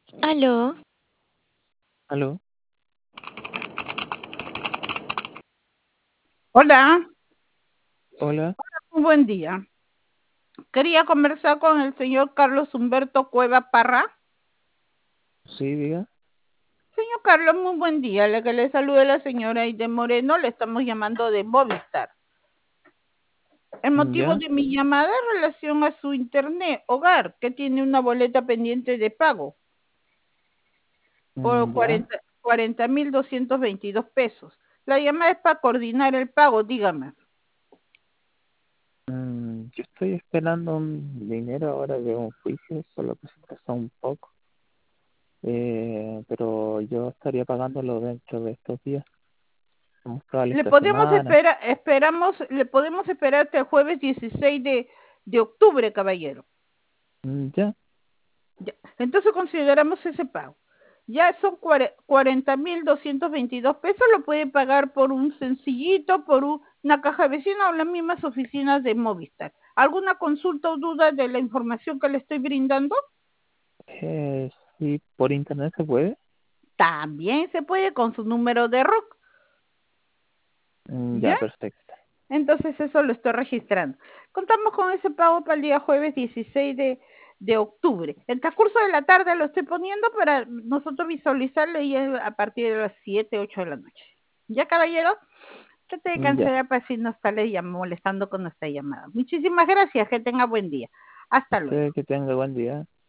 Aló, Aló, Hola, hola, un buen día. Quería conversar con el señor Carlos Humberto Cueva Parra. sí, diga. Señor Carlos, muy buen día. La que le salude la señora Aide Moreno, le estamos llamando de Movistar. El motivo Ya, de mi llamada es en relación a su internet hogar, que tiene una boleta pendiente de pago por ya. 40.222 pesos. La llamada es para coordinar el pago, dígame. Yo estoy esperando un dinero ahora de un juicio, solo que se atrasó un poco. Pero yo estaría pagándolo dentro de estos días, como probable Le esta podemos semana. esperar, le podemos esperar hasta el jueves 16 de octubre, caballero. Ya, Ya. Entonces consideramos ese pago. Ya son 40.222 pesos, lo puede pagar por un sencillito, por una caja de vecino o las mismas oficinas de Movistar. ¿Alguna consulta o duda de la información que le estoy brindando? sí, por internet se puede. También se puede con su número de RUC, ¿ya? Ya, perfecto. Entonces eso lo estoy registrando. Contamos con ese pago para el día jueves 16 de octubre. El transcurso de la tarde lo estoy poniendo para nosotros visualizarlo y es a partir de las 7, 8 de la noche. ¿Ya, caballero? Trate de Ya, cancelar para así no estarle molestando con nuestra llamada. Muchísimas gracias. Que tenga buen día. Hasta luego. que tenga buen día.